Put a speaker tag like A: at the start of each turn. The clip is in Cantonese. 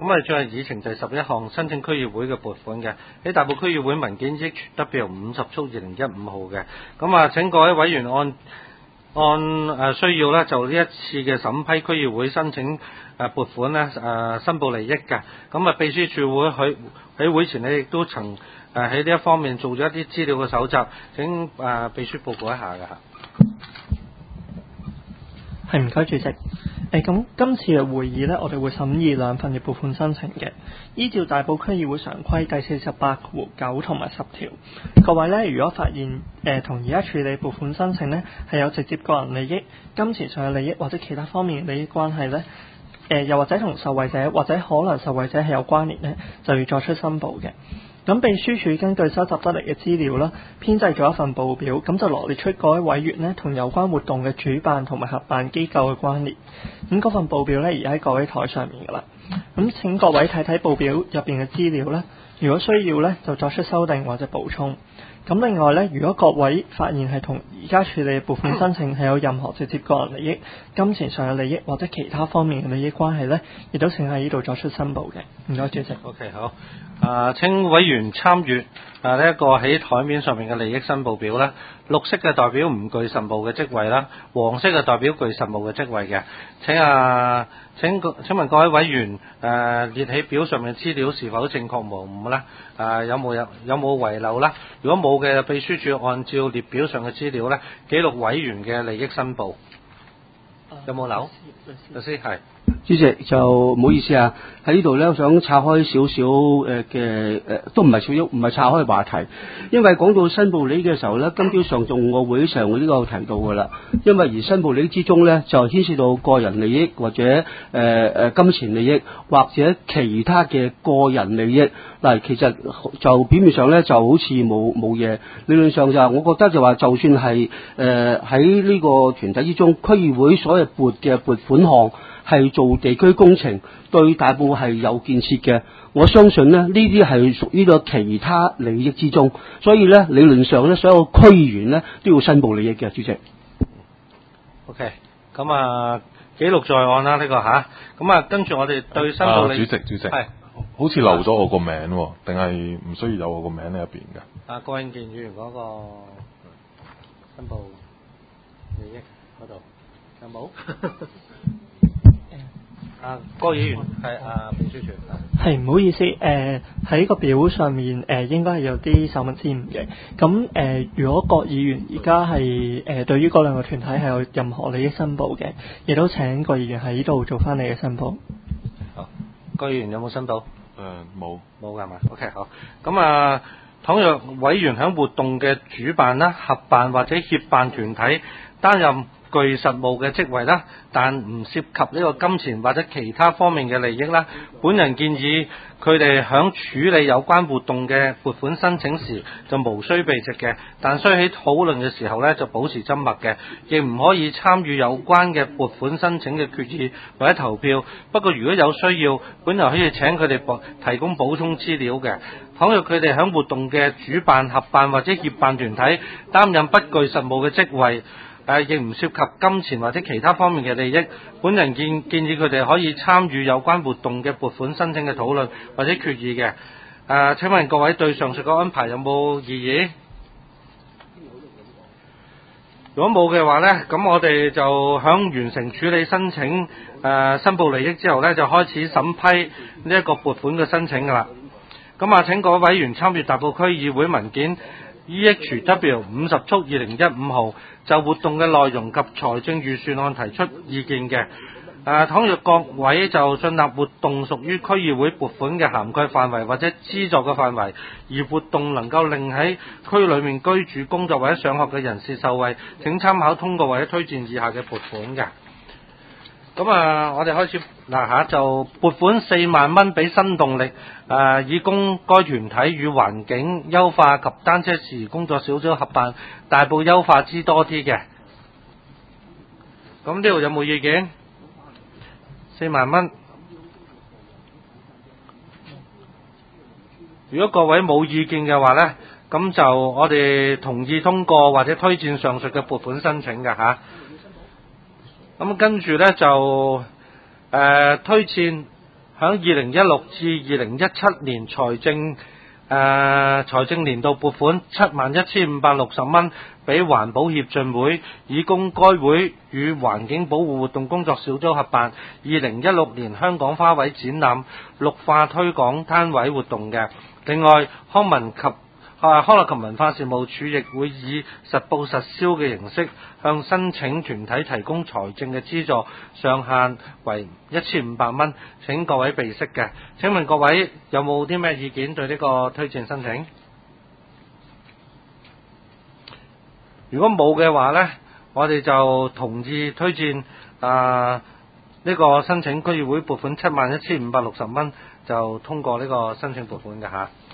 A: 咁我哋進入議程第11項，申請區議會嘅撥款嘅，喺大埔區議會文件 EHW50/2015 號嘅。咁請各位委員按需要咧，就呢一次嘅審批區議會申請撥款咧申報利益嘅。咁秘書處會喺會前咧亦都曾喺呢一方面做咗一啲資料嘅搜集，請秘書報告一下嘅。
B: 係，唔該主席。咁今次嘅會議呢，我哋會審議兩份嘅撥款申請嘅。依照大埔區議會常規第48/9同埋10條，各位呢，如果發現同而家處理撥款申請呢係有直接個人利益、金錢上嘅利益或者其他方面嘅利益關係呢，又或者同受惠者或者可能受惠者係有關聯呢，就要作出申報嘅。咁秘書處根據收集得嚟嘅資料啦，編製咗一份報表，咁就羅列出各位委員呢同有關活動嘅主辦同埋合辦機構嘅關聯。咁嗰份報表呢，而家喺各位台上面噶啦。咁請各位睇睇報表入邊嘅資料啦，如果需要呢，就作出修訂或者補充。咁另外呢，如果各位發現係同而家處理嘅撥款申請係有任何直接個人利益、金錢上嘅利益或者其他方面嘅利益關係呢，亦都請喺呢度作出申報嘅。唔該主席。
A: OK， 好。請委員參閱呢一個喺台面上面嘅利益申報表啦。綠色嘅代表唔具實務嘅職位啦，黃色嘅代表具實務嘅職位嘅。請問各位委員列起表上面嘅資料是否正確無誤呢？有冇遺漏啦？如果冇嘅，秘書處按照列表上嘅資料呢，記錄委員嘅利益申報。有冇漏？律師係。
C: 主席，就唔好意思啊，喺呢度咧，我想岔開少少都唔係少少，唔係岔開話題。因為講到申報利益嘅時候咧，今朝上眾我會上我呢個提到噶啦。因為而申報利益之中咧，就牽涉到個人利益或者金錢利益或者其他嘅個人利益。嗱，其實就表面上咧就好似冇嘢，理論上就我覺得就話，就算係喺呢個團體之中，區議會所謂撥款項係做地區工程，對大埔係有建設嘅。我相信呢啲係屬於個其他利益之中，所以呢理論上呢，所有區議員呢都要申報利益嘅。主席。
A: OK， 咁記錄在案啦呢個吓，咁跟住我哋對申報利益。
D: 主席，係好似漏咗我個名喎，定係唔需要有我個名喺入邊㗎？
A: 郭永健議員嗰個申報利益嗰度有冇？郭議員係秘書處
B: 係，唔好意思，喺個表上面應該係有啲手文之誤嘅。咁如果郭議員而家係對於嗰兩個團體係有任何利益申報嘅，亦都請郭議員喺呢度做翻你嘅申報。
A: 好，郭議員有冇申報？
D: 冇
A: 㗎嘛 ？OK， 好。咁倘若委員喺活動嘅主辦啦、合辦或者協辦團體擔任具實務嘅職位啦，但唔涉及呢個金錢或者其他方面嘅利益啦，本人建議佢哋響處理有關活動嘅撥款申請時就無需避席嘅，但需喺討論嘅時候呢就保持緘默嘅，亦唔可以參與有關嘅撥款申請嘅決議或者投票。不過如果有需要，本人可以請佢哋提供補充資料嘅。倘若佢哋響活動嘅主辦、合辦或者協辦團體擔任不具實務嘅職位，亦唔涉及金錢或者其他方面嘅利益，本人建議佢哋可以參與有關活動嘅撥款申請嘅討論或者決議嘅。請問各位對上述嘅安排有冇異議？如果冇嘅話呢，咁我哋就響完成處理申請申報利益之後呢，就開始審批呢一個撥款嘅申請噶啦。咁請各位委員參閱大埔區議會文件 EHW50/2015 號，就活動嘅內容及財政預算案提出意見嘅。倘若各位就信納活動屬於區議會撥款嘅涵蓋範圍或者資助嘅範圍，而活動能夠令喺區裏面居住、工作或者上學嘅人士受惠，請參考通過或者推薦以下嘅撥款嘅。咁我哋開始就撥款4萬蚊俾新動力，以供該團體與環境優化及單車事宜工作小組合辦大埔優化之多啲嘅。咁呢度有冇意見？4萬蚊。如果各位冇意見嘅話呢，咁就我哋同意通過或者推薦上述嘅撥款申請嘅吓。咁跟住呢，就推薦響2016至2017年財政年度撥款71,560蚊俾環保協進會，以供該會與環境保護活動工作小組合辦2016年香港花卉展覽綠化推廣攤位活動嘅。另外，康樂及文化事務署亦會以實報實銷嘅形式向申請團體提供財政嘅資助，上限為1,500蚊。請各位備悉嘅。請問各位有冇啲咩意見對呢個推薦申請？如果冇嘅話呢，我哋就同意推薦呢個申請區議會撥款71,560蚊，就通過呢個申請撥款嘅嚇。